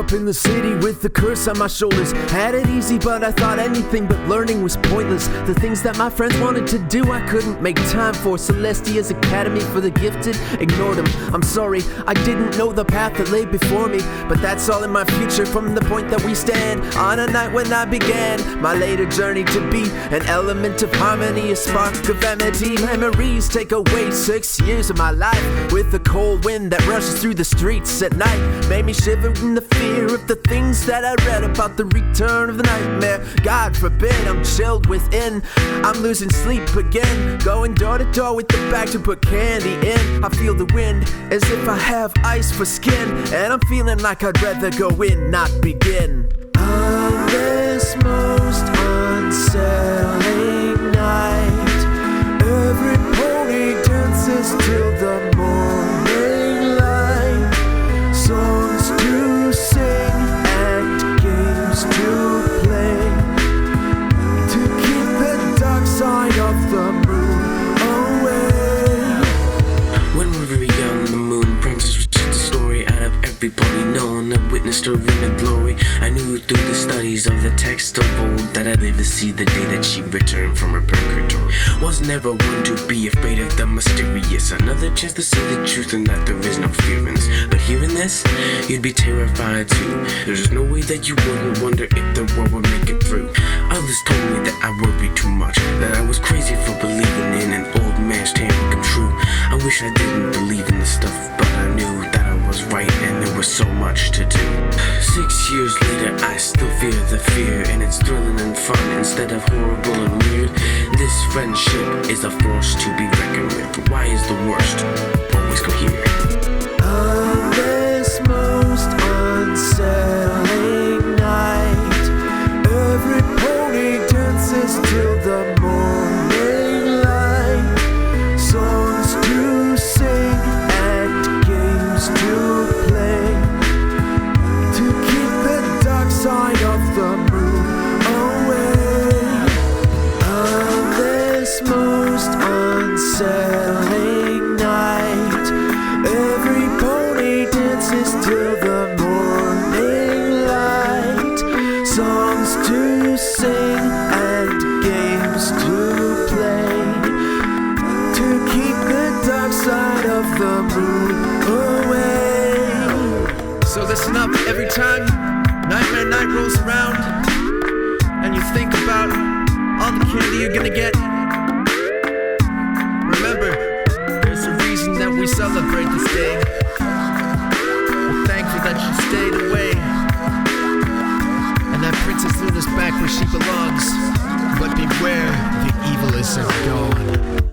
up in the city with the curse on my shoulders. Had it easy, but I thought anything but learning was pointless. The things that my friends wanted to do, I couldn't make time for. Celestia's Academy for the Gifted, ignored them. I'm sorry, I didn't know the path that lay before me, but that's all in my future from the point that we stand. On a night when I began my later journey to be an element of harmony, a spark of amity. Memories take away 6 years of my life with the cold wind that rushes through the streets at night. Made me shiver in the fear of the things that I read about the return of the nightmare. God forbid I'm chilled within, I'm losing sleep again, going door to door with the bag to put candy in. I feel the wind as if I have ice for skin, and I'm feeling like I'd rather go in, not begin. On this most unsettling night, every pony dances till the morning light. Songs to sing and games to play, to keep the dark side of the moon away. When we were very young, the moon promises was just a story out of every pony known. I witnessed her in the glory. I knew through the studies of the text of old that I'd live to see the day that she returned from her purgatory. Was never one to be afraid of the mysterious. Another chance to see the truth and that there is no fear in this. But hearing this, you'd be terrified too. There's no way that you wouldn't wonder if the world would make it through. Others told me that I worried too much, that I was crazy for believing in an old man's tale come true. I wish I didn't believe in this stuff, but I knew that I was right and there was so much to do. 6 years later, I still fear the fear, and it's thrilling and fun instead of horrible and weird. This friendship is a force to be reckoned with. Why is the worst always coherent? On this most unsettling night, every pony dances till the morning light. Songs to sing and games to play, to keep the dark side of the moon away. On this most unsettling night, every pony dances till the morning light. Songs to sing and games to play, to keep the dark side of the moon away. So listen up every time Nightmare Night rolls around and you think about all the candy you're gonna get. Remember, there's a reason that we celebrate this day. We're thankful that you stayed away, and that Princess Luna's back where she belongs. But beware, the evil is gone.